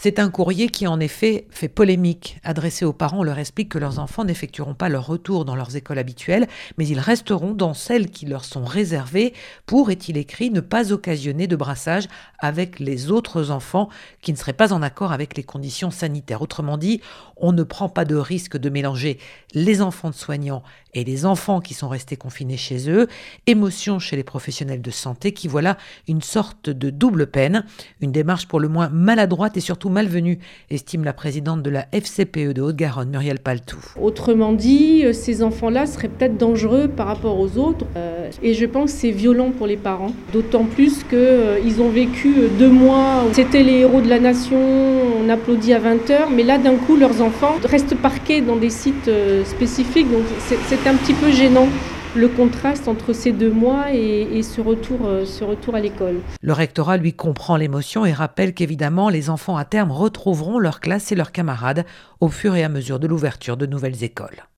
C'est un courrier qui, en effet, fait polémique. Adressé aux parents, on leur explique que leurs enfants n'effectueront pas leur retour dans leurs écoles habituelles, mais ils resteront dans celles qui leur sont réservées pour, est-il écrit, ne pas occasionner de brassage avec les autres enfants qui ne seraient pas en accord avec les conditions sanitaires. Autrement dit, on ne prend pas de risque de mélanger les enfants de soignants et les enfants qui sont restés confinés chez eux. Émotion chez les professionnels de santé qui voient là une sorte de double peine, une démarche pour le moins maladroite et surtout malvenue, estime la présidente de la FCPE de Haute-Garonne, Muriel Paltou. Autrement dit, ces enfants-là seraient peut-être dangereux par rapport aux autres et je pense que c'est violent pour les parents, d'autant plus qu'ils ont vécu 2 mois, c'était les héros de la nation, on applaudit à 20h, mais là d'un coup leurs enfants restent parqués dans des sites spécifiques, donc c'est un petit peu gênant. Le contraste entre ces 2 mois et ce retour à l'école. Le rectorat, lui, comprend l'émotion et rappelle qu'évidemment, les enfants à terme retrouveront leur classe et leurs camarades au fur et à mesure de l'ouverture de nouvelles écoles.